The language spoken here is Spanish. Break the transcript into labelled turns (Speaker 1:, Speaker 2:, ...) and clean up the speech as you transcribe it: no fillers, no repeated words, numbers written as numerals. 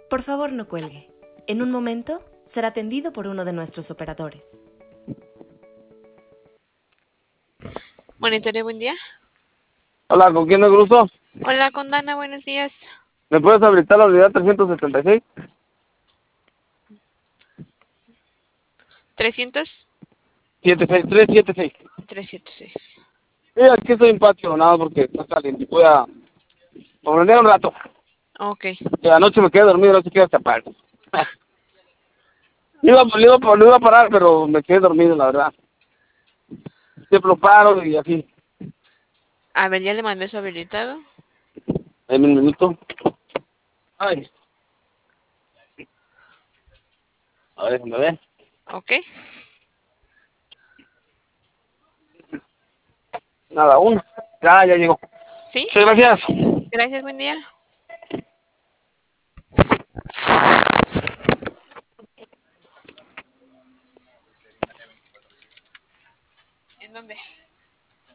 Speaker 1: Por favor, no cuelgue. En un momento será atendido por uno de nuestros operadores.
Speaker 2: Monitorio, buen día.
Speaker 3: Hola, ¿con quién me cruzo?
Speaker 2: Hola, con Dana, buenos días.
Speaker 3: ¿Me puedes habilitar la unidad 376?
Speaker 2: 300
Speaker 3: 376.
Speaker 2: 376.
Speaker 3: Sí, aquí estoy en patio, nada porque está caliente. Voy a poner un rato.
Speaker 2: Ok.
Speaker 3: Que anoche me quedé dormido, no sé qué escapar. Lo iba a parar, pero me quedé dormido, la verdad. Siempre lo paro y así.
Speaker 2: A ver, ya le mandé su habilitado.
Speaker 3: En un minuto. Ay. A ver, déjame ver.
Speaker 2: Ok.
Speaker 3: Nada, aún. Ya llegó.
Speaker 2: ¿Sí?
Speaker 3: Sí, gracias.
Speaker 2: Gracias, buen día. ¿En dónde?